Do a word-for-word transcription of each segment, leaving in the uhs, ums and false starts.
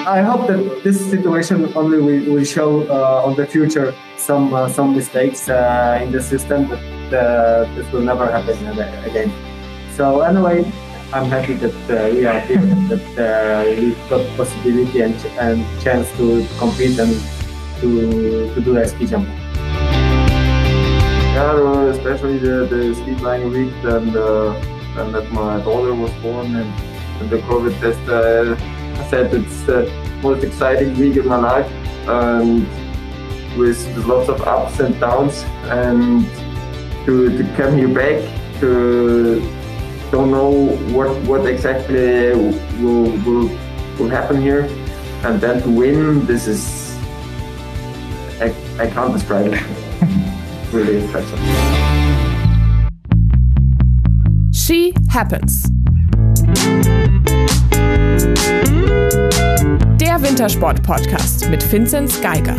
I hope that this situation only will, will show uh, on the future some uh, some mistakes uh, in the system, but uh, this will never happen again. So anyway, I'm happy that uh, we are here, that uh, we've got possibility and, and chance to, to compete and to, to do a ski jump. Yeah, especially the, the ski flying week, and uh, and that my daughter was born, and, and the COVID test. Uh, I said it's the most exciting week in my life, and with, with lots of ups and downs, and to to come here back, to don't know what what exactly will will will happen here, and then to win. This is I, I can't describe it. Really impressive. She Happens. Der Wintersport-Podcast mit Vinzenz Geiger.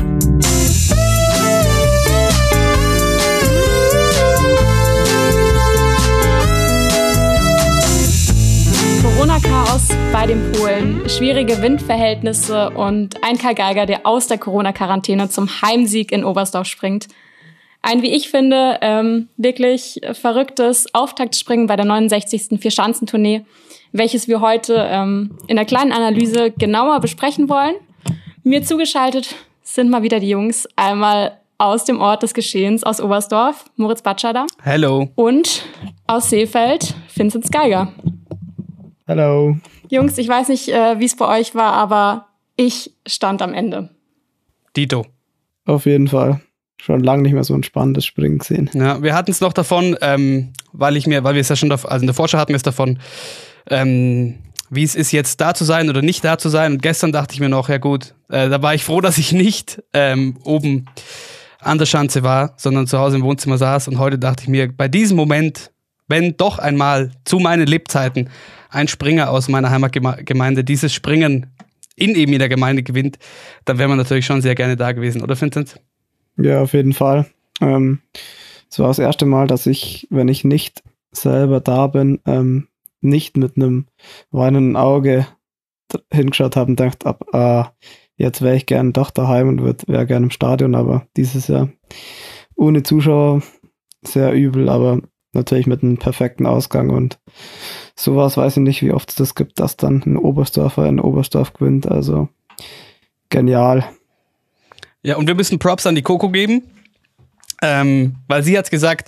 Corona-Chaos bei den Polen, schwierige Windverhältnisse und ein Karl Geiger, der aus der Corona-Quarantäne zum Heimsieg in Oberstdorf springt. Ein, wie ich finde, ähm, wirklich verrücktes Auftaktspringen bei der neunundsechzigsten Vierschanzentournee, welches wir heute ähm, in der kleinen Analyse genauer besprechen wollen. Mir zugeschaltet sind mal wieder die Jungs, einmal aus dem Ort des Geschehens, aus Oberstdorf, Moritz Batschada. Hello. Und aus Seefeld, Vinzenz Geiger. Hallo. Jungs, ich weiß nicht, äh, wie es bei euch war, aber ich stand am Ende. Dito. Auf jeden Fall. Schon lange nicht mehr so ein spannendes Springen gesehen. Ja, wir hatten es noch davon, ähm, weil ich mir, weil wir es ja schon, also in der Vorschau hatten wir es davon, ähm, wie es ist, jetzt da zu sein oder nicht da zu sein. Und gestern dachte ich mir noch, ja gut, äh, da war ich froh, dass ich nicht ähm, oben an der Schanze war, sondern zu Hause im Wohnzimmer saß. Und heute dachte ich mir, bei diesem Moment, wenn doch einmal zu meinen Lebzeiten ein Springer aus meiner Heimatgemeinde dieses Springen in eben in der Gemeinde gewinnt, dann wäre man natürlich schon sehr gerne da gewesen, oder Vinzenz? Ja, auf jeden Fall. Ähm, es war das erste Mal, dass ich, wenn ich nicht selber da bin, ähm, nicht mit einem weinenden Auge hingeschaut habe und dachte, ab, ah, jetzt wäre ich gern doch daheim und wäre gern im Stadion, aber dieses Jahr ohne Zuschauer sehr übel, aber natürlich mit einem perfekten Ausgang und sowas weiß ich nicht, wie oft es das gibt, dass dann ein Oberstdorfer in Oberstdorf gewinnt, also genial. Ja, und wir müssen Props an die Coco geben, ähm, weil sie hat's gesagt,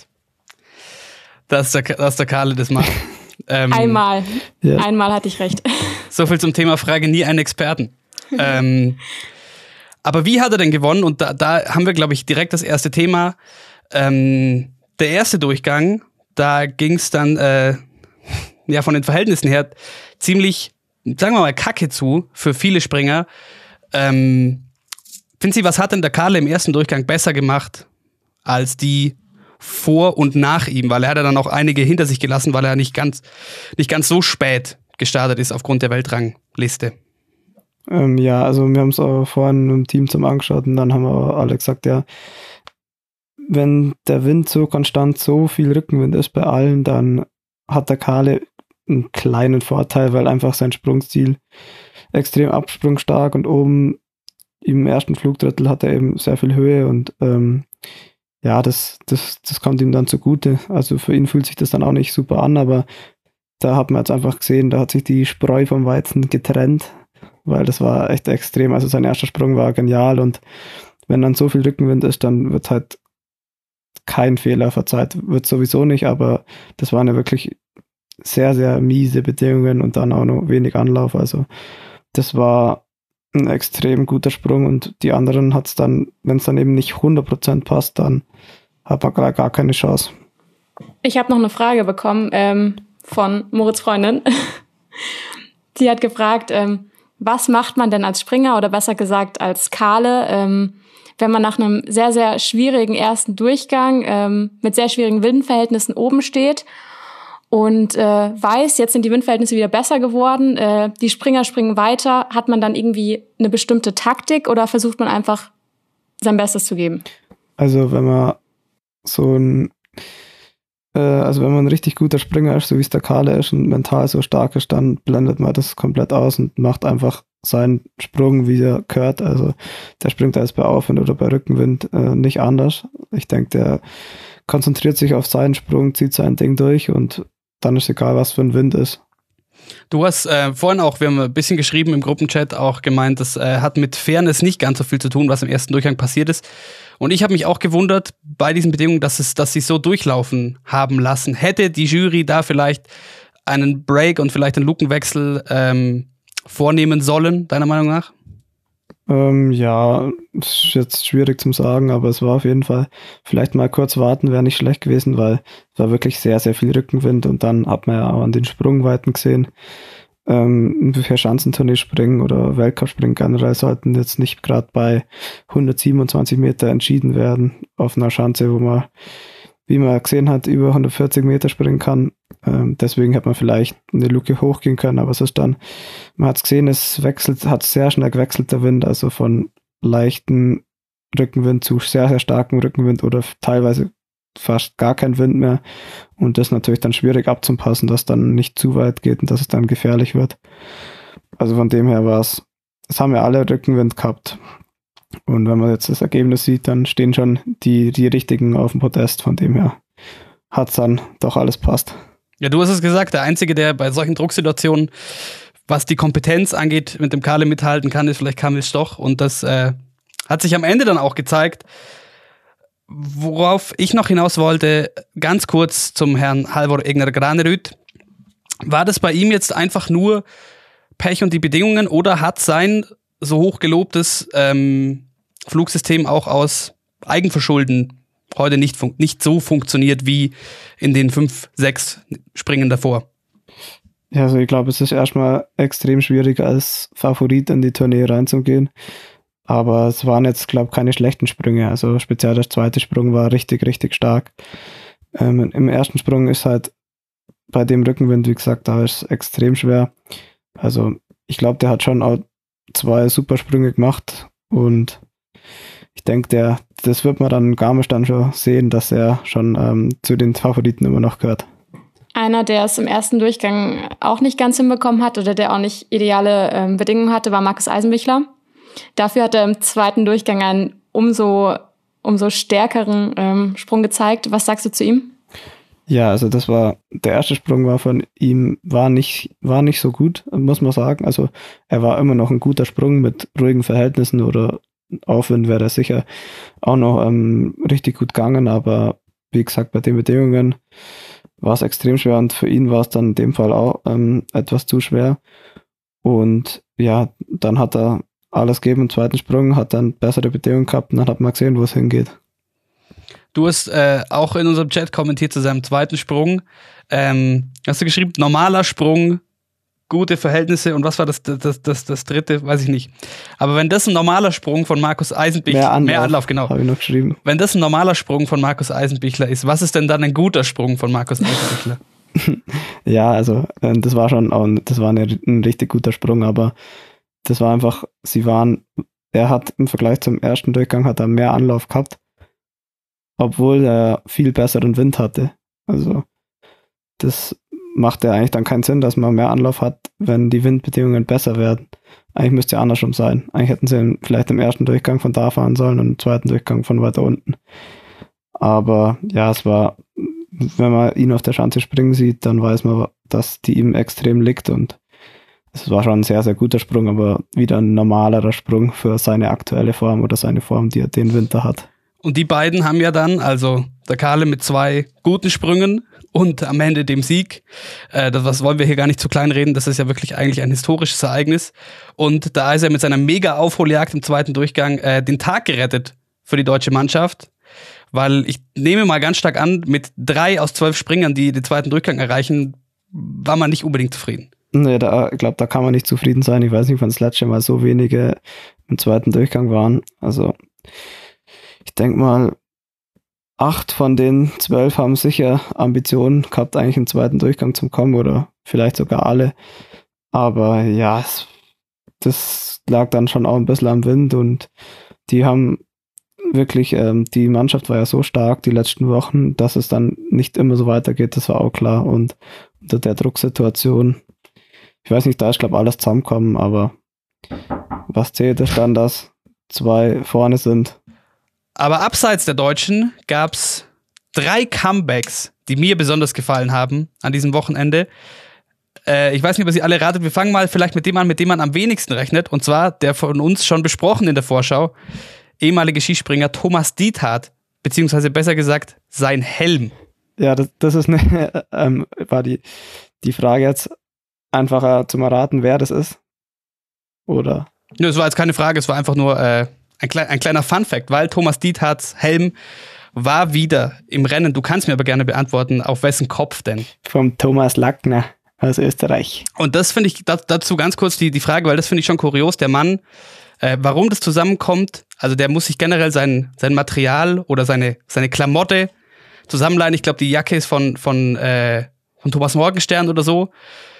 dass der, dass der Karle das macht. Ähm, Einmal. Ja. Einmal hatte ich recht. So viel zum Thema Frage nie einen Experten. ähm, aber wie hat er denn gewonnen? Und da, da haben wir, glaube ich, direkt das erste Thema. Ähm, der erste Durchgang, da ging's dann äh, ja von den Verhältnissen her ziemlich, sagen wir mal, kacke zu für viele Springer. Ähm, Finzi, was hat denn der Karle im ersten Durchgang besser gemacht als die vor und nach ihm? Weil er hat ja dann auch einige hinter sich gelassen, weil er nicht ganz, nicht ganz so spät gestartet ist aufgrund der Weltrangliste. Ähm, ja, also wir haben es auch vorhin im Team zum angeschaut und dann haben wir alle gesagt, ja, wenn der Wind so konstant, so viel Rückenwind ist bei allen, dann hat der Karle einen kleinen Vorteil, weil einfach sein Sprungstil extrem absprungstark und oben im ersten Flugdrittel hat er eben sehr viel Höhe und ähm, ja, das, das, das kommt ihm dann zugute. Also für ihn fühlt sich das dann auch nicht super an, aber da hat man jetzt einfach gesehen, da hat sich die Spreu vom Weizen getrennt, weil das war echt extrem. Also sein erster Sprung war genial und wenn dann so viel Rückenwind ist, dann wird halt kein Fehler verzeiht. Wird sowieso nicht, aber das waren ja wirklich sehr, sehr miese Bedingungen und dann auch noch wenig Anlauf. Also das war ein extrem guter Sprung und die anderen hat es dann, wenn es dann eben nicht hundert Prozent passt, dann hat man gar, gar keine Chance. Ich habe noch eine Frage bekommen ähm, von Moritz' Freundin. Sie hat gefragt, ähm, was macht man denn als Springer oder besser gesagt als Karle, ähm, wenn man nach einem sehr, sehr schwierigen ersten Durchgang ähm, mit sehr schwierigen Windverhältnissen oben steht und äh, weiß, jetzt sind die Windverhältnisse wieder besser geworden, äh, die Springer springen weiter. Hat man dann irgendwie eine bestimmte Taktik oder versucht man einfach sein Bestes zu geben? Also wenn man so ein äh, also wenn man ein richtig guter Springer ist, so wie es der Karle ist und mental so stark ist, dann blendet man das komplett aus und macht einfach seinen Sprung, wie er gehört. Also der springt da jetzt bei Aufwind oder bei Rückenwind äh, nicht anders. Ich denke, der konzentriert sich auf seinen Sprung, zieht sein Ding durch und dann ist egal, was für ein Wind ist. Du hast äh, vorhin auch, wir haben ein bisschen geschrieben im Gruppenchat, auch gemeint, das äh, hat mit Fairness nicht ganz so viel zu tun, was im ersten Durchgang passiert ist. Und ich habe mich auch gewundert bei diesen Bedingungen, dass es, dass sie so durchlaufen haben lassen. Hätte die Jury da vielleicht einen Break und vielleicht einen Lukenwechsel ähm, vornehmen sollen, deiner Meinung nach? Ähm, ja, ist jetzt schwierig zu sagen, aber es war auf jeden Fall, vielleicht mal kurz warten wäre nicht schlecht gewesen, weil es war wirklich sehr, sehr viel Rückenwind und dann hat man ja auch an den Sprungweiten gesehen, ähm, für Schanzentournee springen oder Weltcup-Springen generell sollten jetzt nicht gerade bei hundertsiebenundzwanzig Meter entschieden werden auf einer Schanze, wo man, wie man gesehen hat, über hundertvierzig Meter springen kann. Ähm, deswegen hätte man vielleicht eine Luke hochgehen können, aber es ist dann, man hat es gesehen, es wechselt, hat sehr schnell gewechselt der Wind, also von leichten Rückenwind zu sehr, sehr starkem Rückenwind oder teilweise fast gar kein Wind mehr und das ist natürlich dann schwierig abzupassen, dass dann nicht zu weit geht und dass es dann gefährlich wird. Also von dem her war es, es haben ja alle Rückenwind gehabt und wenn man jetzt das Ergebnis sieht, dann stehen schon die, die richtigen auf dem Podest, von dem her hat es dann doch alles passt. Ja, du hast es gesagt, der Einzige, der bei solchen Drucksituationen, was die Kompetenz angeht, mit dem Kahle mithalten kann, ist vielleicht Kamil Stoch. Und das äh, hat sich am Ende dann auch gezeigt. Worauf ich noch hinaus wollte, ganz kurz zum Herrn Halvor Egner Granerud. War das bei ihm jetzt einfach nur Pech und die Bedingungen oder hat sein so hoch gelobtes ähm, Flugsystem auch aus Eigenverschulden heute nicht, fun- nicht so funktioniert wie in den fünf, sechs Springen davor? Ja, also ich glaube, es ist erstmal extrem schwierig, als Favorit in die Tournee reinzugehen. Aber es waren jetzt, glaube ich, keine schlechten Sprünge. Also speziell der zweite Sprung war richtig, richtig stark. Ähm, im ersten Sprung ist halt bei dem Rückenwind, wie gesagt, da ist es extrem schwer. Also ich glaube, der hat schon auch zwei super Sprünge gemacht und ich denke, der, das wird man dann Garmisch dann schon sehen, dass er schon ähm, zu den Favoriten immer noch gehört. Einer, der es im ersten Durchgang auch nicht ganz hinbekommen hat oder der auch nicht ideale ähm, Bedingungen hatte, war Markus Eisenbichler. Dafür hat er im zweiten Durchgang einen umso, umso stärkeren ähm, Sprung gezeigt. Was sagst du zu ihm? Ja, also das war, der erste Sprung war von ihm, war nicht, war nicht so gut, muss man sagen. Also er war immer noch ein guter Sprung mit ruhigen Verhältnissen oder Aufwind wäre er sicher auch noch ähm, richtig gut gegangen, aber wie gesagt, bei den Bedingungen war es extrem schwer und für ihn war es dann in dem Fall auch ähm, etwas zu schwer. Und ja, dann hat er alles gegeben im zweiten Sprung, hat dann bessere Bedingungen gehabt und dann hat man gesehen, wo es hingeht. Du hast äh, auch in unserem Chat kommentiert zu seinem zweiten Sprung. Ähm, hast du geschrieben, normaler Sprung, gute Verhältnisse und was war das, das, das, das dritte, weiß ich nicht. Aber wenn das ein normaler Sprung von Markus Eisenbichler, mehr Anlauf, mehr Anlauf genau. Habe ich noch geschrieben. Wenn das ein normaler Sprung von Markus Eisenbichler ist, was ist denn dann ein guter Sprung von Markus Eisenbichler? Ja, also das war schon auch, das war eine, ein richtig guter Sprung, aber das war einfach, sie waren, er hat im Vergleich zum ersten Durchgang hat er mehr Anlauf gehabt, obwohl er viel besseren Wind hatte. Also das macht ja eigentlich dann keinen Sinn, dass man mehr Anlauf hat, wenn die Windbedingungen besser werden. Eigentlich müsste ja andersrum sein. Eigentlich hätten sie vielleicht im ersten Durchgang von da fahren sollen und im zweiten Durchgang von weiter unten. Aber ja, es war, wenn man ihn auf der Schanze springen sieht, dann weiß man, dass die ihm extrem liegt und es war schon ein sehr, sehr guter Sprung, aber wieder ein normalerer Sprung für seine aktuelle Form oder seine Form, die er den Winter hat. Und die beiden haben ja dann, also der Kahle mit zwei guten Sprüngen und am Ende dem Sieg, äh, das was wollen wir hier gar nicht zu klein reden, das ist ja wirklich eigentlich ein historisches Ereignis. Und da ist er mit seiner mega Aufholjagd im zweiten Durchgang äh, den Tag gerettet für die deutsche Mannschaft. Weil ich nehme mal ganz stark an, mit drei aus zwölf Springern, die den zweiten Durchgang erreichen, war man nicht unbedingt zufrieden. Nee, da, ich glaube, da kann man nicht zufrieden sein. Ich weiß nicht, wann das letzte Mal so wenige im zweiten Durchgang waren. Also ich denke mal, acht von den zwölf haben sicher Ambitionen gehabt, eigentlich im zweiten Durchgang zu kommen oder vielleicht sogar alle. Aber ja, es, das lag dann schon auch ein bisschen am Wind und die haben wirklich, ähm, die Mannschaft war ja so stark die letzten Wochen, dass es dann nicht immer so weitergeht, das war auch klar. Und unter der Drucksituation, ich weiß nicht, da ist glaube ich alles zusammengekommen, aber was zählt ist dann, dass zwei vorne sind. Aber abseits der Deutschen gab es drei Comebacks, die mir besonders gefallen haben an diesem Wochenende. Äh, ich weiß nicht, ob ihr sie alle ratet. Wir fangen mal vielleicht mit dem an, mit dem man am wenigsten rechnet. Und zwar der von uns schon besprochen in der Vorschau, ehemalige Skispringer Thomas Diethardt, beziehungsweise besser gesagt sein Helm. Ja, das, das ist eine, ähm, war die, die Frage jetzt einfacher zum Erraten, wer das ist? Oder? Nö, es war jetzt keine Frage, es war einfach nur äh, ein, klei- ein kleiner Fun-Fact, weil Thomas Diethardts Helm war wieder im Rennen. Du kannst mir aber gerne beantworten, auf wessen Kopf denn? Vom Thomas Lackner aus Österreich. Und das finde ich, da, dazu ganz kurz die, die Frage, weil das finde ich schon kurios. Der Mann, äh, warum das zusammenkommt, also der muss sich generell sein, sein Material oder seine, seine Klamotte zusammenleihen. Ich glaube, die Jacke ist von, von, äh, von Thomas Morgenstern oder so.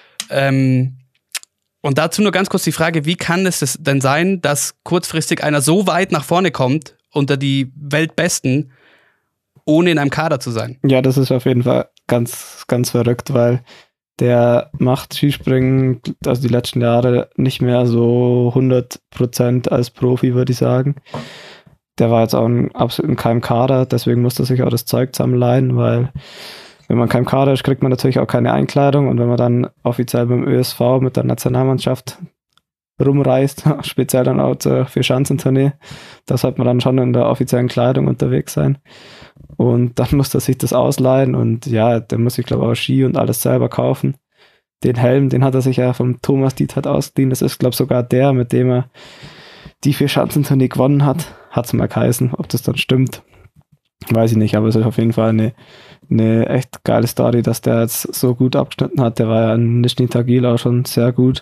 Ähm, und dazu nur ganz kurz die Frage, wie kann es das denn sein, dass kurzfristig einer so weit nach vorne kommt, unter die Weltbesten, ohne in einem Kader zu sein? Ja, das ist auf jeden Fall ganz, ganz verrückt, weil der macht Skispringen, also die letzten Jahre, nicht mehr so hundert Prozent als Profi, würde ich sagen. Der war jetzt auch ein, absolut in keinem Kader, deswegen musste er sich auch das Zeug zusammenleihen, weil wenn man kein Kader ist, kriegt man natürlich auch keine Einkleidung, und wenn man dann offiziell beim Ö S V mit der Nationalmannschaft rumreist, speziell dann auch zur Vierschanzentournee, da sollte man dann schon in der offiziellen Kleidung unterwegs sein. Und dann muss er sich das ausleihen, und ja, der muss sich, glaube ich, auch Ski und alles selber kaufen. Den Helm, den hat er sich ja vom Thomas Diethardt ausgeliehen. Das ist, glaube ich, sogar der, mit dem er die Vierschanzentournee gewonnen hat. Hat es mal geheißen. Ob das dann stimmt, weiß ich nicht, aber es ist auf jeden Fall eine, eine echt geile Story, dass der jetzt so gut abgeschnitten hat. Der war ja in Nischni Tagil auch schon sehr gut.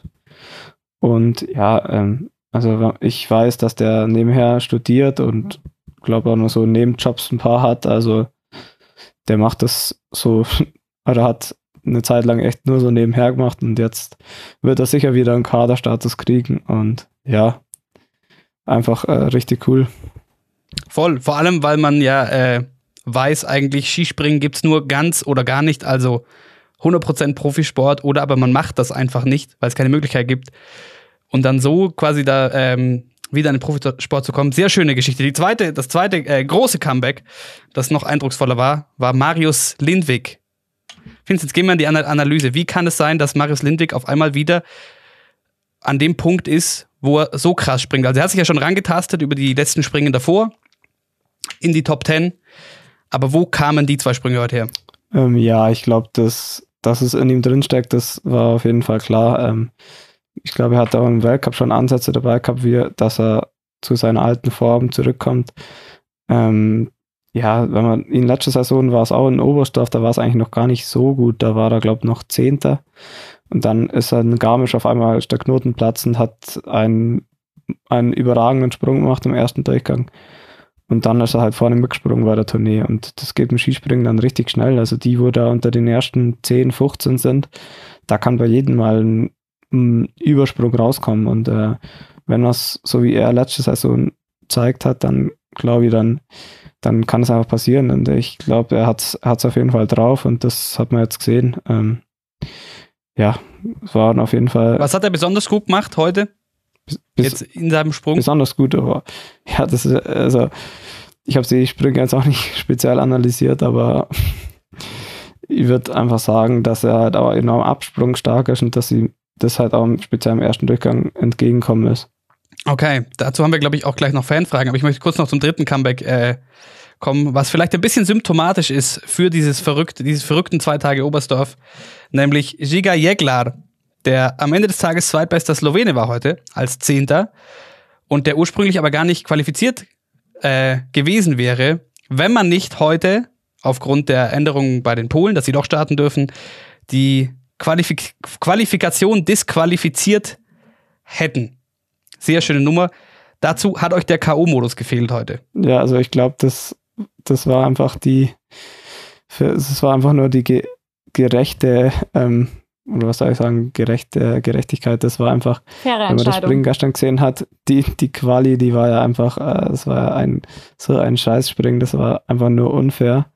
Und ja, ähm, also ich weiß, dass der nebenher studiert und glaube auch noch so Nebenjobs ein paar hat, also der macht das so, oder hat eine Zeit lang echt nur so nebenher gemacht, und jetzt wird er sicher wieder einen Kaderstatus kriegen, und ja, einfach äh, richtig cool. Voll, vor allem, weil man ja äh, weiß, eigentlich Skispringen gibt's nur ganz oder gar nicht, also hundert Prozent Profisport, oder aber man macht das einfach nicht, weil es keine Möglichkeit gibt, und dann so quasi da ähm, wieder in den Profisport zu kommen. Sehr schöne Geschichte. Die zweite, das zweite äh, große Comeback, das noch eindrucksvoller war, war Marius Lindvik. Vinzenz, jetzt gehen wir in die Analyse. Wie kann es sein, dass Marius Lindvik auf einmal wieder an dem Punkt ist, wo er so krass springt? Also er hat sich ja schon rangetastet über die letzten Springen davor in die Top Ten. Aber wo kamen die zwei Sprünge heute her? Ähm, ja, ich glaube, dass, dass es in ihm drinsteckt, das war auf jeden Fall klar. Ähm, Ich glaube, er hat auch im Weltcup schon Ansätze dabei gehabt, wie, dass er zu seiner alten Form zurückkommt. Ähm, ja, wenn man in letzter Saison war es auch in Oberstdorf, da war es eigentlich noch gar nicht so gut. Da war er, glaube ich, noch Zehnter. Und dann ist er in Garmisch auf einmal der Knoten platzt und hat einen, einen überragenden Sprung gemacht im ersten Durchgang. Und dann ist er halt vorne mitgesprungen bei der Tournee. Und das geht im Skispringen dann richtig schnell. Also die, wo da unter den ersten zehn, fünfzehn sind, da kann bei jedem mal ein Übersprung rauskommen, und äh, wenn das so wie er letzte Saison gezeigt hat, dann glaube ich, dann, dann kann es einfach passieren, und ich glaube, er hat es auf jeden Fall drauf, und das hat man jetzt gesehen. Ähm, ja, es war auf jeden Fall. Was hat er besonders gut gemacht heute? Bis, jetzt in seinem Sprung? Besonders gut, aber ja, das ist, also ich habe die Sprünge jetzt auch nicht speziell analysiert, aber ich würde einfach sagen, dass er halt auch enorm absprungstark ist, und dass sie das halt auch speziell im ersten Durchgang entgegenkommen ist. Okay, dazu haben wir, glaube ich, auch gleich noch Fanfragen, aber ich möchte kurz noch zum dritten Comeback äh, kommen, was vielleicht ein bisschen symptomatisch ist für dieses verrückte, dieses verrückten zwei Tage Oberstdorf, nämlich Žiga Jeglar, der am Ende des Tages zweitbester Slowene war heute, als Zehnter, und der ursprünglich aber gar nicht qualifiziert äh, gewesen wäre, wenn man nicht heute, aufgrund der Änderungen bei den Polen, dass sie doch starten dürfen, die Qualifik- Qualifikation disqualifiziert hätten. Sehr schöne Nummer. Dazu hat euch der K O-Modus gefehlt heute. Ja, also ich glaube, das, das war einfach die, es war einfach nur die ge- gerechte, ähm, oder was soll ich sagen, gerechte Gerechtigkeit. Das war einfach, faire wenn man das Springen gestern gesehen hat, die, die Quali, die war ja einfach, äh, das war ein so ein Scheißspringen, das war einfach nur unfair.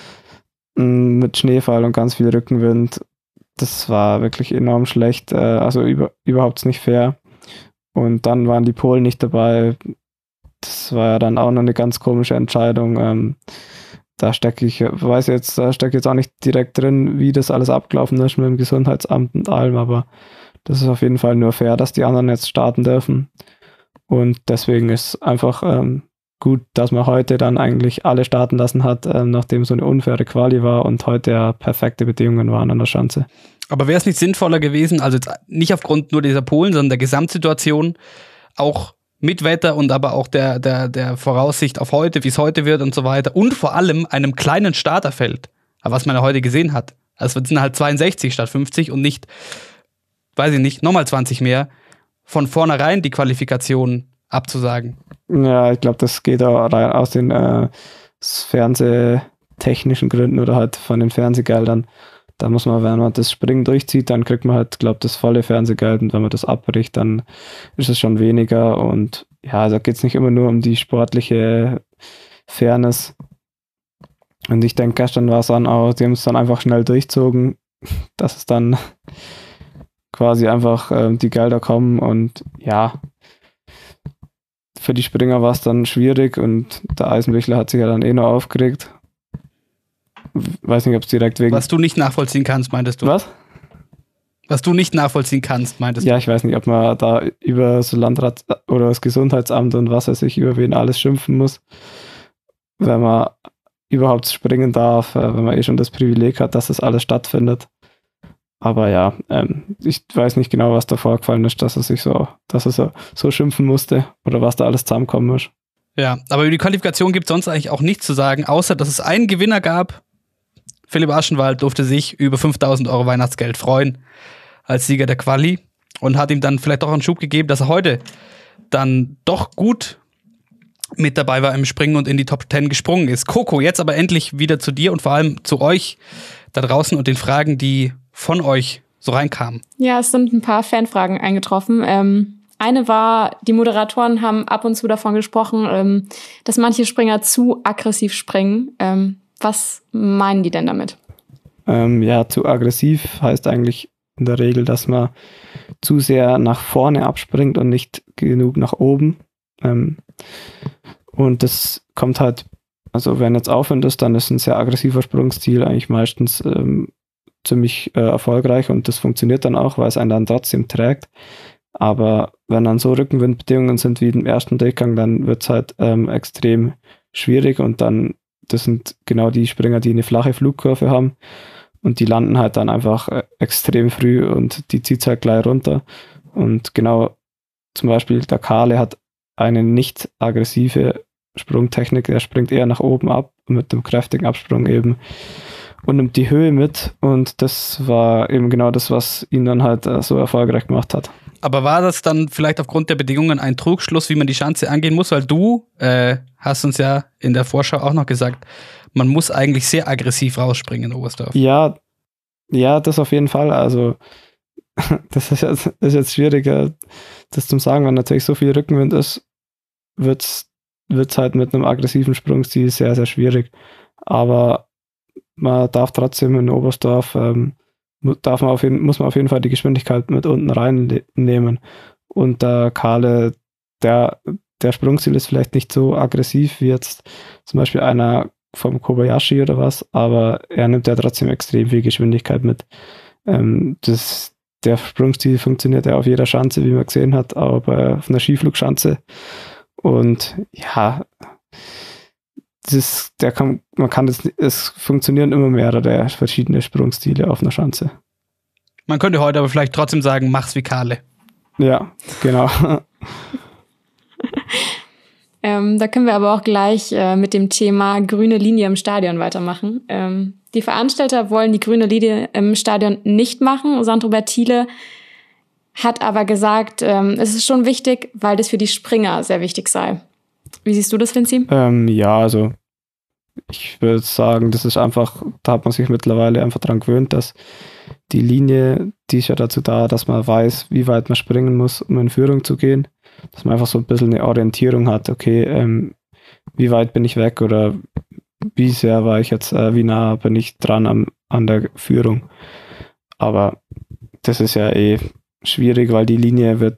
Mit Schneefall und ganz viel Rückenwind. Das war wirklich enorm schlecht, also über, überhaupt nicht fair. Und dann waren die Polen nicht dabei. Das war ja dann auch noch eine ganz komische Entscheidung. Ähm, da stecke ich, weiß jetzt, da stecke jetzt auch nicht direkt drin, wie das alles abgelaufen ist mit dem Gesundheitsamt und allem, aber das ist auf jeden Fall nur fair, dass die anderen jetzt starten dürfen. Und deswegen ist einfach ähm, gut, dass man heute dann eigentlich alle starten lassen hat, ähm, nachdem so eine unfaire Quali war und heute ja perfekte Bedingungen waren an der Schanze. Aber wäre es nicht sinnvoller gewesen, also jetzt nicht aufgrund nur dieser Polen, sondern der Gesamtsituation, auch mit Wetter und aber auch der, der, der Voraussicht auf heute, wie es heute wird und so weiter und vor allem einem kleinen Starterfeld, was man ja heute gesehen hat. Also es sind halt zweiundsechzig statt fünfzig und nicht, weiß ich nicht, nochmal zwanzig mehr, von vornherein die Qualifikation abzusagen. Ja, ich glaube, das geht auch rein aus den äh, fernsehtechnischen Gründen oder halt von den Fernsehgeldern. Da muss man, wenn man das Springen durchzieht, dann kriegt man halt, glaube ich, das volle Fernsehgeld und wenn man das abbricht, dann ist es schon weniger und ja, da geht es nicht immer nur um die sportliche Fairness. Und ich denke, gestern war es dann auch, die haben es dann einfach schnell durchzogen, dass es dann quasi einfach äh, die Gelder kommen und ja, für die Springer war es dann schwierig und der Eisenbichler hat sich ja dann eh noch aufgeregt. Weiß nicht, ob es direkt wegen... Was du nicht nachvollziehen kannst, meintest du? Was? Was du nicht nachvollziehen kannst, meintest Ja, du? ich weiß nicht, ob man da über das Landrat oder das Gesundheitsamt und was er sich über wen alles schimpfen muss, wenn man überhaupt springen darf, wenn man eh schon das Privileg hat, dass das alles stattfindet. Aber ja, ähm, ich weiß nicht genau, was da vorgefallen ist, dass er sich so, dass er so, so schimpfen musste oder was da alles zusammenkommen muss. Ja, aber über die Qualifikation gibt es sonst eigentlich auch nichts zu sagen, außer dass es einen Gewinner gab. Philipp Aschenwald durfte sich über fünftausend Euro Weihnachtsgeld freuen als Sieger der Quali und hat ihm dann vielleicht auch einen Schub gegeben, dass er heute dann doch gut mit dabei war im Springen und in die Top zehn gesprungen ist. Coco, jetzt aber endlich wieder zu dir und vor allem zu euch da draußen und den Fragen, die von euch so reinkamen. Ja, es sind ein paar Fanfragen eingetroffen. Ähm, eine war, die Moderatoren haben ab und zu davon gesprochen, ähm, dass manche Springer zu aggressiv springen. Ähm, was meinen die denn damit? Ähm, ja, zu aggressiv heißt eigentlich in der Regel, dass man zu sehr nach vorne abspringt und nicht genug nach oben. Ähm, und das kommt halt, also wenn jetzt Aufwind ist, dann ist ein sehr aggressiver Sprungstil eigentlich meistens ähm, ziemlich äh, erfolgreich und das funktioniert dann auch, weil es einen dann trotzdem trägt. Aber wenn dann so Rückenwindbedingungen sind wie im ersten Durchgang, dann wird es halt ähm, extrem schwierig und dann, das sind genau die Springer, die eine flache Flugkurve haben und die landen halt dann einfach äh, extrem früh und die zieht es halt gleich runter. Und genau zum Beispiel der Kahle hat eine nicht aggressive Sprungtechnik, der springt eher nach oben ab mit einem kräftigen Absprung eben und nimmt die Höhe mit und das war eben genau das, was ihn dann halt äh, so erfolgreich gemacht hat. Aber war das dann vielleicht aufgrund der Bedingungen ein Trugschluss, wie man die Schanze angehen muss? Weil du äh, hast uns ja in der Vorschau auch noch gesagt, man muss eigentlich sehr aggressiv rausspringen in Oberstdorf. Ja, ja, das auf jeden Fall. Also das ist jetzt, ist jetzt schwieriger, das zu sagen, wenn natürlich so viel Rückenwind ist, wird's wird's halt mit einem aggressiven Sprungstil sehr, sehr schwierig. Aber man darf trotzdem in Oberstdorf ähm, darf man auf jeden, muss man auf jeden Fall die Geschwindigkeit mit unten reinnehmen. Und der Kahle, der, der Sprungstil ist vielleicht nicht so aggressiv wie jetzt zum Beispiel einer vom Kobayashi oder was, aber er nimmt ja trotzdem extrem viel Geschwindigkeit mit. Ähm, das, der Sprungstil funktioniert ja auf jeder Schanze, wie man gesehen hat, aber auf einer Skiflugschanze. Und ja, Das, der kann, man kann das, es funktionieren immer mehrere verschiedene Sprungstile auf einer Schanze. Man könnte heute aber vielleicht trotzdem sagen, mach's wie Kahle. Ja, genau. ähm, da können wir aber auch gleich äh, mit dem Thema grüne Linie im Stadion weitermachen. Ähm, die Veranstalter wollen die grüne Linie im Stadion nicht machen. Sandro Bertile hat aber gesagt, ähm, es ist schon wichtig, weil das für die Springer sehr wichtig sei. Wie siehst du das, Vinzi? Ähm, ja, also ich würde sagen, das ist einfach, da hat man sich mittlerweile einfach dran gewöhnt, dass die Linie, die ist ja dazu da, dass man weiß, wie weit man springen muss, um in Führung zu gehen. Dass man einfach so ein bisschen eine Orientierung hat, okay, ähm, wie weit bin ich weg oder wie sehr war ich jetzt, äh, wie nah bin ich dran am, an der Führung. Aber das ist ja eh schwierig, weil die Linie wird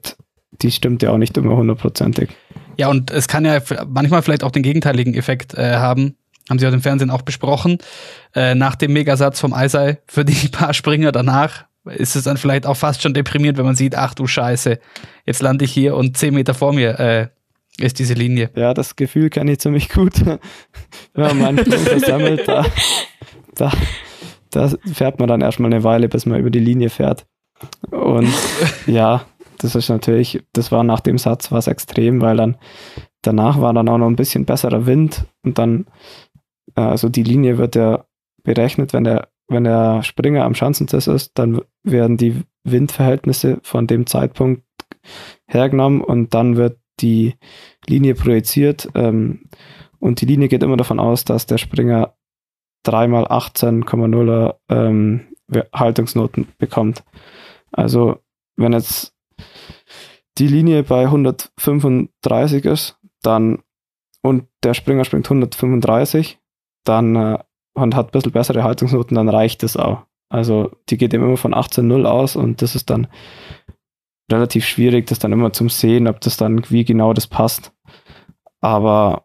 die stimmt ja auch nicht immer hundertprozentig. Ja, und es kann ja manchmal vielleicht auch den gegenteiligen Effekt äh, haben. Haben sie ja im Fernsehen auch besprochen. Äh, nach dem Megasatz vom Eisei für die paar Springer danach ist es dann vielleicht auch fast schon deprimierend, wenn man sieht, ach du Scheiße, jetzt lande ich hier und zehn Meter vor mir äh, ist diese Linie. Ja, das Gefühl kenne ich ziemlich gut. Wenn man meinen Sprung versammelt, da, da, da fährt man dann erstmal eine Weile, bis man über die Linie fährt. Und ja, das ist natürlich, das war nach dem Satz was extrem, weil dann danach war dann auch noch ein bisschen besserer Wind und dann, also die Linie wird ja berechnet, wenn der, wenn der Springer am Schanzensitz ist, dann werden die Windverhältnisse von dem Zeitpunkt hergenommen und dann wird die Linie projiziert ähm, und die Linie geht immer davon aus, dass der Springer dreimal achtzehn Komma null ähm, Haltungsnoten bekommt. Also wenn jetzt die Linie bei hundertfünfunddreißig ist, dann und der Springer springt hundertfünfunddreißig, dann äh, und hat ein bisschen bessere Haltungsnoten, dann reicht es auch. Also die geht immer von achtzehn Komma null aus und das ist dann relativ schwierig, das dann immer zum Sehen, ob das dann, wie genau das passt. Aber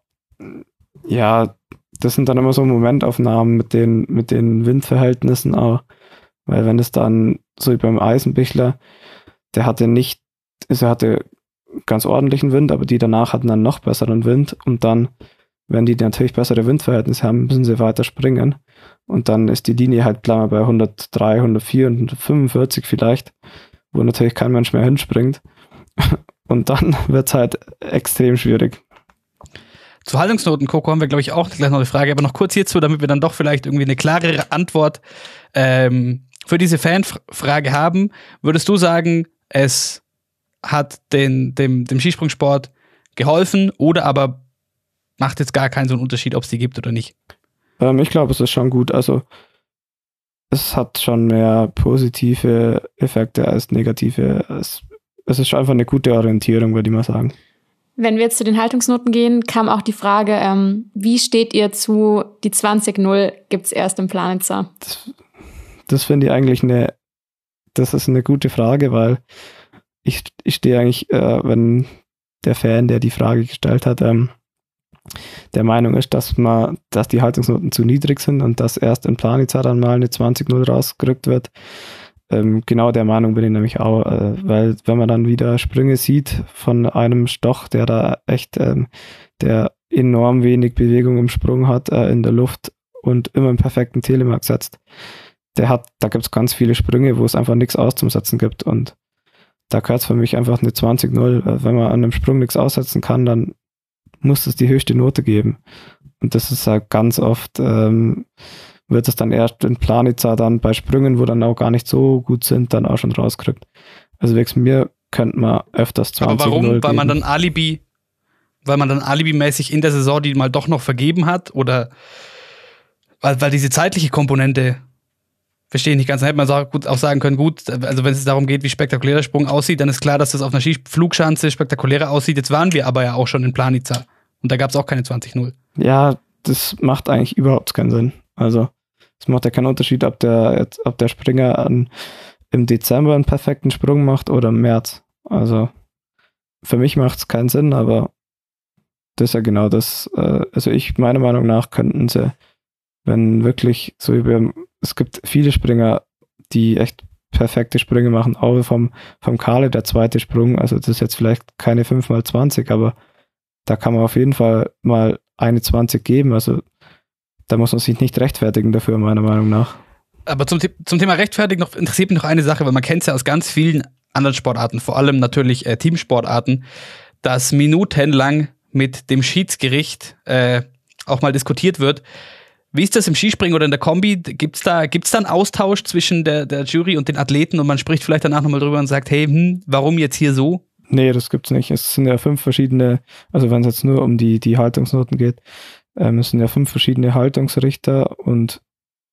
ja, das sind dann immer so Momentaufnahmen mit den, mit den Windverhältnissen auch, weil wenn es dann, so wie beim Eisenbichler, der hatte nicht, also er hatte ganz ordentlichen Wind, aber die danach hatten dann noch besseren Wind und dann, wenn die natürlich bessere Windverhältnisse haben, müssen sie weiter springen und dann ist die Linie halt klar bei hundertdrei, hundertvier, hundertfünfundvierzig vielleicht, wo natürlich kein Mensch mehr hinspringt und dann wird es halt extrem schwierig. Zu Haltungsnoten, Coco, haben wir, glaube ich, auch gleich noch eine Frage, aber noch kurz hierzu, damit wir dann doch vielleicht irgendwie eine klarere Antwort ähm, für diese Fanfrage haben. Würdest du sagen, es hat den, dem, dem Skisprungsport geholfen oder aber macht jetzt gar keinen so einen Unterschied, ob es die gibt oder nicht? Ähm, ich glaube, es ist schon gut. Also es hat schon mehr positive Effekte als negative. Es, es ist einfach eine gute Orientierung, würde ich mal sagen. Wenn wir jetzt zu den Haltungsnoten gehen, kam auch die Frage, ähm, wie steht ihr zu die zwanzig null gibt es erst im Planitzer? Das, das finde ich eigentlich eine, das ist eine gute Frage, weil ich, ich stehe eigentlich, äh, wenn der Fan, der die Frage gestellt hat, ähm, der Meinung ist, dass man, dass die Haltungsnoten zu niedrig sind und dass erst in Planica dann mal eine zwanzig null rausgerückt wird. Ähm, genau der Meinung bin ich nämlich auch, äh, weil wenn man dann wieder Sprünge sieht von einem Stoch, der da echt, ähm, der enorm wenig Bewegung im Sprung hat äh, in der Luft und immer einen perfekten Telemark setzt, der hat, da gibt es ganz viele Sprünge, wo es einfach nichts auszusetzen gibt und da gehört es für mich einfach eine zwanzig null. Wenn man an einem Sprung nichts aussetzen kann, dann muss es die höchste Note geben. Und das ist halt ganz oft, ähm, wird es dann erst in Planica dann bei Sprüngen, wo dann auch gar nicht so gut sind, dann auch schon rausgerückt. Also wegen mir könnte man öfters zwanzig null Aber warum? geben. Weil man dann Alibi, weil man dann alibimäßig in der Saison die mal doch noch vergeben hat oder weil, weil diese zeitliche Komponente, verstehe ich nicht ganz, dann hätte man auch, gut, auch sagen können, gut, also wenn es darum geht, wie spektakulär der Sprung aussieht, dann ist klar, dass das auf einer Skiflugschanze spektakulärer aussieht. Jetzt waren wir aber ja auch schon in Planica und da gab es auch keine zwanzig null. Ja, das macht eigentlich überhaupt keinen Sinn. Also es macht ja keinen Unterschied, ob der, jetzt, ob der Springer an, im Dezember einen perfekten Sprung macht oder im März. Also für mich macht es keinen Sinn, aber das ist ja genau das. Äh, also ich, meiner Meinung nach, könnten sie, wenn wirklich so über, es gibt viele Springer, die echt perfekte Sprünge machen, auch vom, vom Kahle, der zweite Sprung, also das ist jetzt vielleicht keine fünf mal zwanzig, aber da kann man auf jeden Fall mal eine zwanzig geben, also da muss man sich nicht rechtfertigen dafür, meiner Meinung nach. Aber zum, zum Thema Rechtfertigen noch, interessiert mich noch eine Sache, weil man kennt es ja aus ganz vielen anderen Sportarten, vor allem natürlich äh, Teamsportarten, dass minutenlang mit dem Schiedsgericht äh, auch mal diskutiert wird. Wie ist das im Skispringen oder in der Kombi? Gibt's da, gibt's da einen Austausch zwischen der, der Jury und den Athleten und man spricht vielleicht danach nochmal drüber und sagt, hey, hm, warum jetzt hier so? Nee, das gibt's nicht. Es sind ja fünf verschiedene, also wenn es jetzt nur um die, die Haltungsnoten geht, ähm, es sind ja fünf verschiedene Haltungsrichter und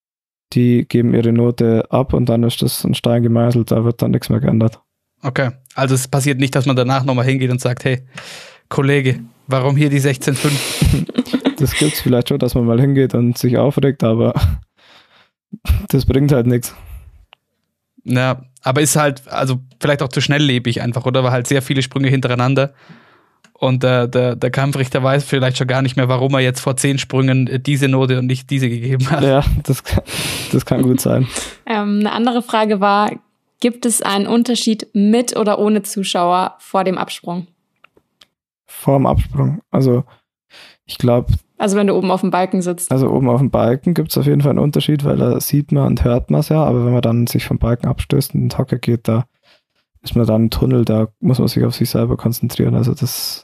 die geben ihre Note ab und dann ist das ein Stein gemeißelt, da wird dann nichts mehr geändert. Okay, also es passiert nicht, dass man danach nochmal hingeht und sagt, hey, Kollege, warum hier die sechzehn Komma fünf? Das gibt's vielleicht schon, dass man mal hingeht und sich aufregt, aber das bringt halt nichts. Ja, aber ist halt, also vielleicht auch zu schnelllebig einfach, oder? War halt sehr viele Sprünge hintereinander. Und der, der, der Kampfrichter weiß vielleicht schon gar nicht mehr, warum er jetzt vor zehn Sprüngen diese Note und nicht diese gegeben hat. Ja, das, das kann gut sein. Ähm, eine andere Frage war, gibt es einen Unterschied mit oder ohne Zuschauer vor dem Absprung? Vor dem Absprung. Also ich glaube... Also wenn du oben auf dem Balken sitzt. Also oben auf dem Balken gibt es auf jeden Fall einen Unterschied, weil da sieht man und hört man es ja, aber wenn man dann sich vom Balken abstößt und in den Hocker geht, da ist man dann im Tunnel, da muss man sich auf sich selber konzentrieren. Also das...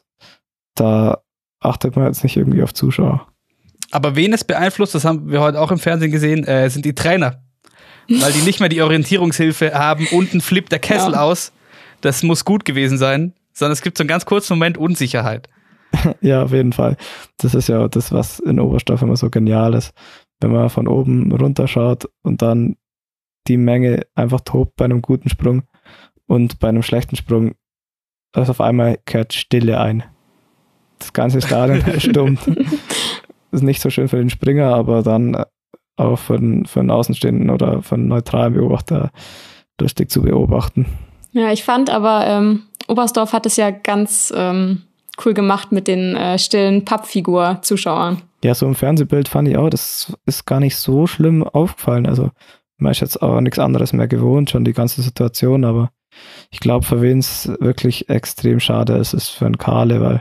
Da achtet man jetzt nicht irgendwie auf Zuschauer. Aber wen es beeinflusst, das haben wir heute auch im Fernsehen gesehen, äh, sind die Trainer. Weil die nicht mehr die Orientierungshilfe haben, unten flippt der Kessel ja. aus. Das muss gut gewesen sein. Sondern es gibt so einen ganz kurzen Moment Unsicherheit. Ja, auf jeden Fall. Das ist ja das, was in Oberstdorf immer so genial ist. Wenn man von oben runterschaut und dann die Menge einfach tobt bei einem guten Sprung und bei einem schlechten Sprung, also auf einmal kehrt Stille ein. Das ganze Stadion verstummt. Ist nicht so schön für den Springer, aber dann auch für den, für den Außenstehenden oder für einen neutralen Beobachter lustig zu beobachten. Ja, ich fand aber, ähm, Oberstdorf hat es ja ganz ähm, cool gemacht mit den äh, stillen Pappfigur-Zuschauern. Ja, so im Fernsehbild fand ich auch, das ist gar nicht so schlimm aufgefallen. Also man ist jetzt auch nichts anderes mehr gewohnt, schon die ganze Situation, aber ich glaube, für wen es wirklich extrem schade ist, ist für einen Kahle, weil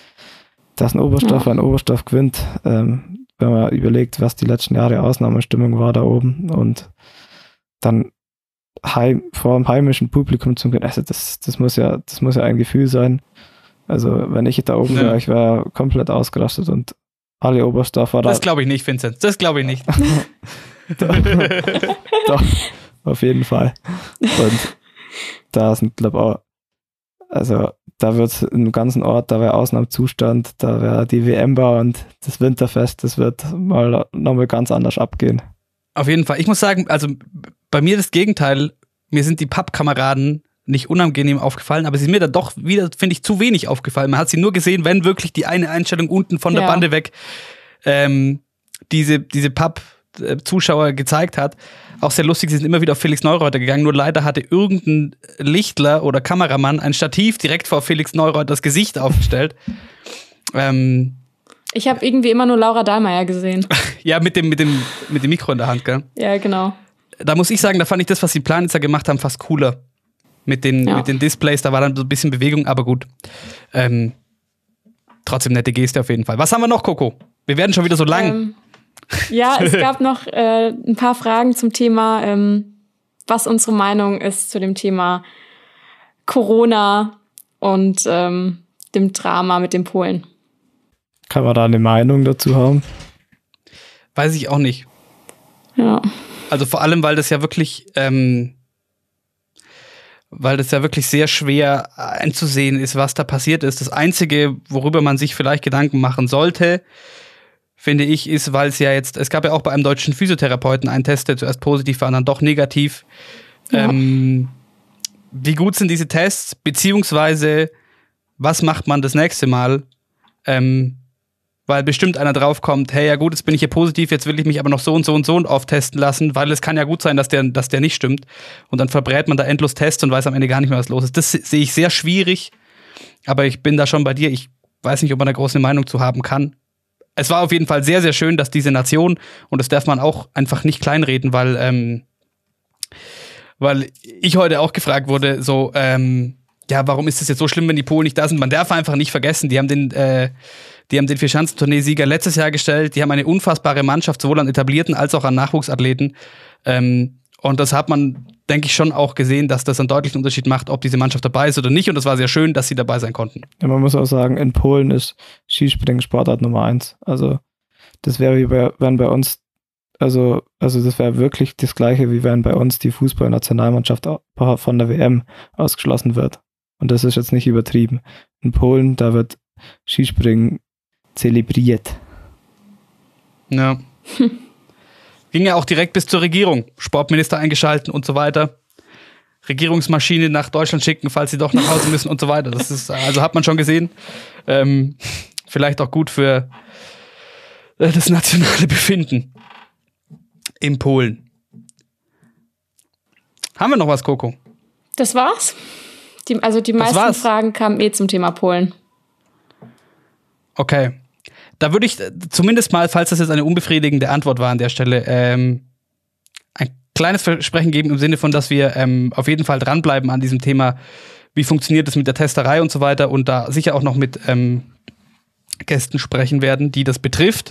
dass ein Oberstdorf ja. ein Oberstdorf gewinnt, ähm, wenn man überlegt, was die letzten Jahre Ausnahmestimmung war da oben und dann heim, vor dem heimischen Publikum zu gehen, also das, das muss ja, das muss ja ein Gefühl sein. Also wenn ich da oben ja. wäre, ich wäre komplett ausgerastet und alle Oberstdorfer da. Das glaube ich nicht, Vincent, das glaube ich nicht. Doch, doch, auf jeden Fall. Und da sind, glaube ich, auch, also da wird es im ganzen Ort, da wäre Ausnahmezustand, da wäre die W M-Bar und das Winterfest, das wird mal nochmal ganz anders abgehen. Auf jeden Fall. Ich muss sagen, also bei mir das Gegenteil, mir sind die Pappkameraden nicht unangenehm aufgefallen, aber sie sind mir dann doch wieder, finde ich, zu wenig aufgefallen. Man hat sie nur gesehen, wenn wirklich die eine Einstellung unten von der ja. Bande weg ähm, diese, diese Papp-Zuschauer gezeigt hat. Auch sehr lustig, sie sind immer wieder auf Felix Neureuter gegangen, nur leider hatte irgendein Lichtler oder Kameramann ein Stativ direkt vor Felix Neureuters Gesicht aufgestellt. ähm, ich habe irgendwie immer nur Laura Dahlmeier gesehen. Ja, mit dem, mit, dem, mit dem Mikro in der Hand, gell? Ja, genau. Da muss ich sagen, da fand ich das, was die Planitzer gemacht haben, fast cooler. Mit den, ja. mit den Displays, da war dann so ein bisschen Bewegung, aber gut. Ähm, trotzdem nette Geste auf jeden Fall. Was haben wir noch, Coco? Wir werden schon wieder so lang. Ähm, ja, es gab noch äh, ein paar Fragen zum Thema, ähm, was unsere Meinung ist zu dem Thema Corona und ähm, dem Drama mit den Polen. Kann man da eine Meinung dazu haben? Weiß ich auch nicht. Ja. Also vor allem, weil das ja wirklich, ähm, weil das ja wirklich sehr schwer einzusehen ist, was da passiert ist. Das Einzige, worüber man sich vielleicht Gedanken machen sollte, finde ich, ist, weil es ja jetzt, es gab ja auch bei einem deutschen Physiotherapeuten einen Test, der zuerst positiv war und dann doch negativ. Ja. Ähm, wie gut sind diese Tests, beziehungsweise was macht man das nächste Mal? Ähm, weil bestimmt einer draufkommt, hey, ja gut, jetzt bin ich hier positiv, jetzt will ich mich aber noch so und so und so oft testen lassen, weil es kann ja gut sein, dass der, dass der nicht stimmt. Und dann verbrät man da endlos Tests und weiß am Ende gar nicht mehr, was los ist. Das sehe ich sehr schwierig, aber ich bin da schon bei dir. Ich weiß nicht, ob man da große Meinung zu haben kann. Es war auf jeden Fall sehr, sehr schön, dass diese Nation, und das darf man auch einfach nicht kleinreden, weil, ähm, weil ich heute auch gefragt wurde, so, ähm, ja, warum ist es jetzt so schlimm, wenn die Polen nicht da sind? Man darf einfach nicht vergessen, die haben den, äh, die haben den Vierschanzentournee-Sieger letztes Jahr gestellt, die haben eine unfassbare Mannschaft, sowohl an etablierten als auch an Nachwuchsathleten. Ähm, und das hat man, denke ich, schon auch gesehen, dass das einen deutlichen Unterschied macht, ob diese Mannschaft dabei ist oder nicht. Und das war sehr schön, dass sie dabei sein konnten. Ja, man muss auch sagen, in Polen ist Skispringen Sportart Nummer eins. Also das wäre wie bei, wenn bei uns, also, also das wäre wirklich das Gleiche, wie wenn bei uns die Fußballnationalmannschaft von der W M ausgeschlossen wird. Und das ist jetzt nicht übertrieben. In Polen, da wird Skispringen zelebriert. Ja. Ging ja auch direkt bis zur Regierung. Sportminister eingeschalten und so weiter. Regierungsmaschine nach Deutschland schicken, falls sie doch nach Hause müssen und so weiter. Das ist, also hat man schon gesehen. Ähm, vielleicht auch gut für äh, das nationale Befinden in Polen. Haben wir noch was, Coco? Das war's. Die, also die meisten war's. Fragen kamen eh zum Thema Polen. Okay. Da würde ich zumindest mal, falls das jetzt eine unbefriedigende Antwort war an der Stelle, ähm, ein kleines Versprechen geben im Sinne von, dass wir ähm, auf jeden Fall dranbleiben an diesem Thema, wie funktioniert es mit der Testerei und so weiter und da sicher auch noch mit ähm, Gästen sprechen werden, die das betrifft.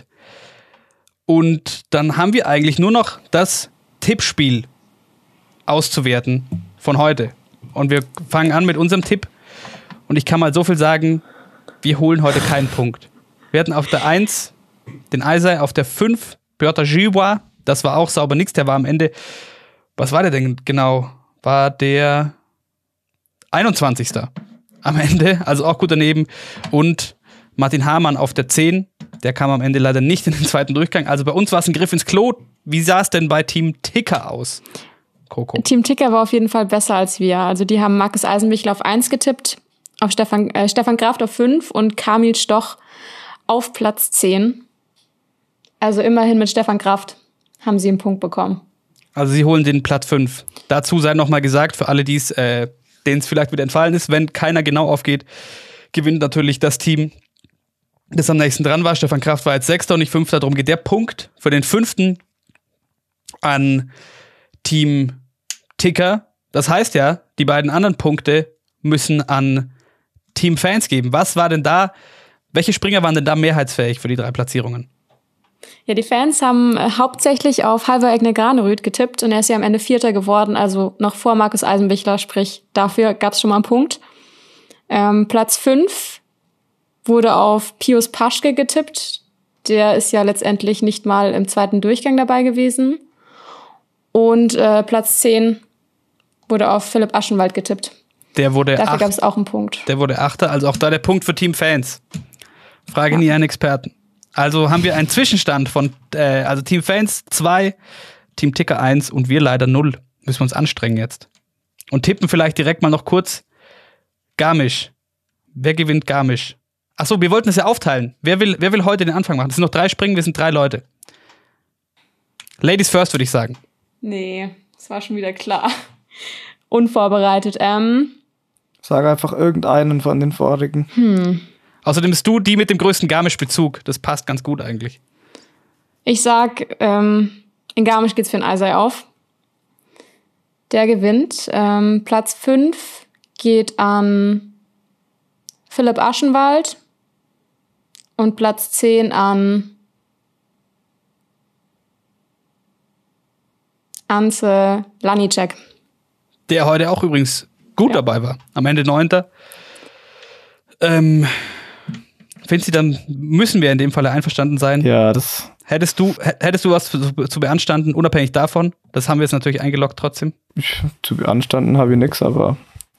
Und dann haben wir eigentlich nur noch das Tippspiel auszuwerten von heute. Und wir fangen an mit unserem Tipp. Und ich kann mal so viel sagen, wir holen heute keinen Punkt. Wir hatten auf der eins den Eisei, auf der fünf Piotr Żyła. Das war auch sauber nix. Der war am Ende, was war der denn genau? War der einundzwanzigste am Ende, also auch gut daneben. Und Martin Hamann auf der zehn. Der kam am Ende leider nicht in den zweiten Durchgang. Also bei uns war es ein Griff ins Klo. Wie sah es denn bei Team Ticker aus, Coco? Team Ticker war auf jeden Fall besser als wir. Also die haben Markus Eisenbichler auf eins getippt, auf Stefan, äh, Stefan Kraft auf fünf und Kamil Stoch auf Platz zehn. Also immerhin mit Stefan Kraft haben sie einen Punkt bekommen. Also sie holen den Platz fünf. Dazu sei noch mal gesagt, für alle, die's, äh, denen es vielleicht wieder entfallen ist, wenn keiner genau aufgeht, gewinnt natürlich das Team, das am nächsten dran war. Stefan Kraft war jetzt Sechster und nicht Fünfter. Darum geht der Punkt für den Fünften an Team Ticker. Das heißt ja, die beiden anderen Punkte müssen an Team Fans geben. Was war denn da, welche Springer waren denn da mehrheitsfähig für die drei Platzierungen? Ja, die Fans haben äh, hauptsächlich auf Halvor Egner Granerud getippt und er ist ja am Ende Vierter geworden, also noch vor Markus Eisenbichler, sprich dafür gab es schon mal einen Punkt. Ähm, Platz fünf wurde auf Pius Paschke getippt. Der ist ja letztendlich nicht mal im zweiten Durchgang dabei gewesen. Und äh, Platz zehn wurde auf Philipp Aschenwald getippt. Der wurde Dafür gab es auch einen Punkt. Der wurde Achter, also auch da der Punkt für Team Fans. Frage ja. nie einen Experten. Also haben wir einen Zwischenstand von äh, also Team Fans zwei, Team Ticker eins und wir leider null. Müssen wir uns anstrengen jetzt. Und tippen vielleicht direkt mal noch kurz Garmisch. Wer gewinnt Garmisch? Achso, wir wollten es ja aufteilen. Wer will, wer will heute den Anfang machen? Es sind noch drei Springen, wir sind drei Leute. Ladies first, würde ich sagen. Nee, das war schon wieder klar. Unvorbereitet. Ähm. Sag einfach irgendeinen von den vorigen. Hm. Außerdem bist du die mit dem größten Garmisch-Bezug. Das passt ganz gut eigentlich. Ich sag, ähm, in Garmisch geht's für den Eisei auf. Der gewinnt. Ähm, Platz fünf geht an Philipp Aschenwald und Platz zehn an Anze Lanicek. Der heute auch übrigens gut ja. dabei war. Am Ende Neunter. Ähm, Finzi, dann müssen wir in dem Fall einverstanden sein. Ja, das. Hättest du, hättest du was zu, zu beanstanden, unabhängig davon? Das haben wir jetzt natürlich eingeloggt trotzdem. Ich, zu beanstanden habe ich nichts, aber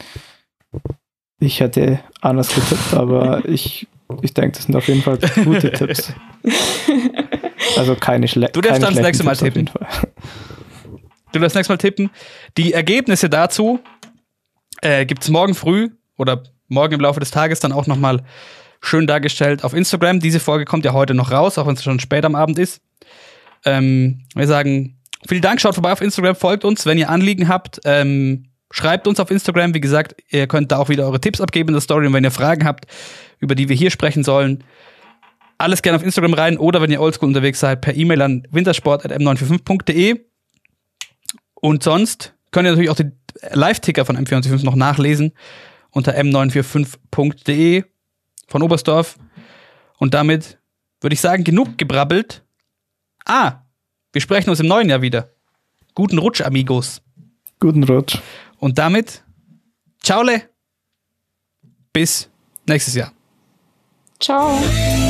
ich hätte anders getippt, aber ich, ich denke, das sind auf jeden Fall gute Tipps. Also keine, schle- du darfst keine dann das nächste Mal Tipps tippen. Du darfst das nächste Mal tippen. Die Ergebnisse dazu äh, gibt es morgen früh oder morgen im Laufe des Tages dann auch nochmal schön dargestellt auf Instagram. Diese Folge kommt ja heute noch raus, auch wenn es schon spät am Abend ist. Ähm, wir sagen, vielen Dank, schaut vorbei auf Instagram, folgt uns, wenn ihr Anliegen habt. Ähm, schreibt uns auf Instagram, wie gesagt, ihr könnt da auch wieder eure Tipps abgeben in der Story und wenn ihr Fragen habt, über die wir hier sprechen sollen, alles gerne auf Instagram rein oder wenn ihr oldschool unterwegs seid, per E-Mail an wintersport at m neun vier fünf punkt de. Und sonst könnt ihr natürlich auch die Live-Ticker von M vierundvierzig noch nachlesen unter m neun vier fünf punkt de von Oberstdorf. Und damit würde ich sagen, genug gebrabbelt. Ah, wir sprechen uns im neuen Jahr wieder. Guten Rutsch, Amigos. Guten Rutsch. Und damit, ciao, bis nächstes Jahr. Ciao.